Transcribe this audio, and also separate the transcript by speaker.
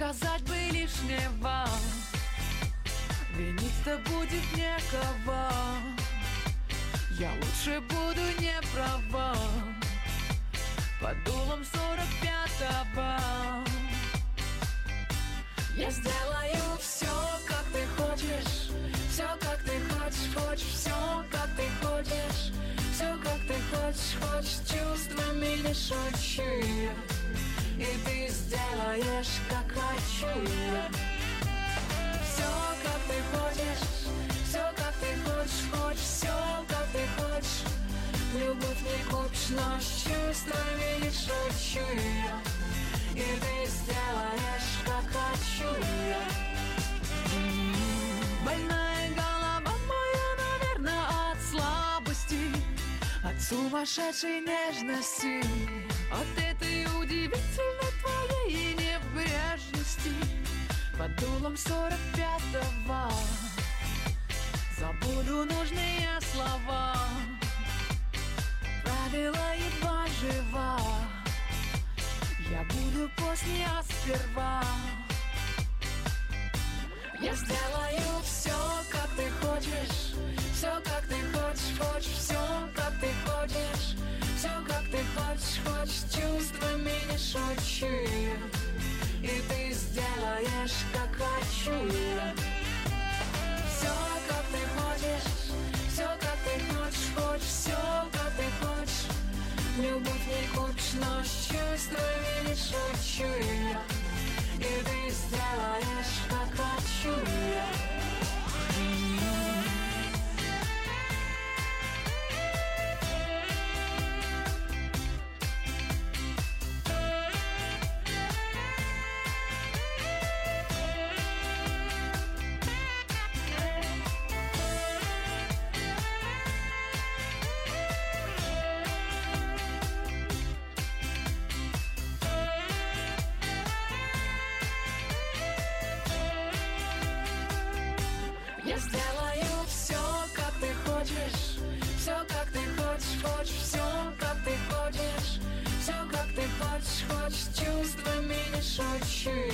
Speaker 1: сказать бы лишнего, винить-то будет некого. Я лучше буду не права под дулом 45-го. Я сделаю все, как ты хочешь, все, как ты хочешь, все, как ты хочешь, все, как ты хочешь, чувствами не шучу, и ты сделаешь, как хочу я. Все, как ты хочешь, все, как ты хочешь, все, как ты хочешь. Любовь не купишь, но с чувствами не шучу я, и ты сделаешь, как хочу я. Больная голова моя, наверное, от слабости, от сумасшедшей нежности, от этой удивительной твоей небрежности. Под дулом 45-го забуду нужные слова, правила едва жива. Я буду после, а сперва. Я сделаю все, как ты хочешь, все, как ты хочешь, все, как ты хочешь, все, как ты хочешь, чувствами не шучу, и ты сделаешь, как хочу я. Все, как ты хочешь, все, как ты хочешь, все, как ты хочешь. Любовь не купишь, но с чувствами не шучу я, и ты сделаешь, как хочу я. Я сделаю все, как ты хочешь, все, как ты хочешь, все, как ты хочешь, все, как ты хочешь, чувствами не шучу,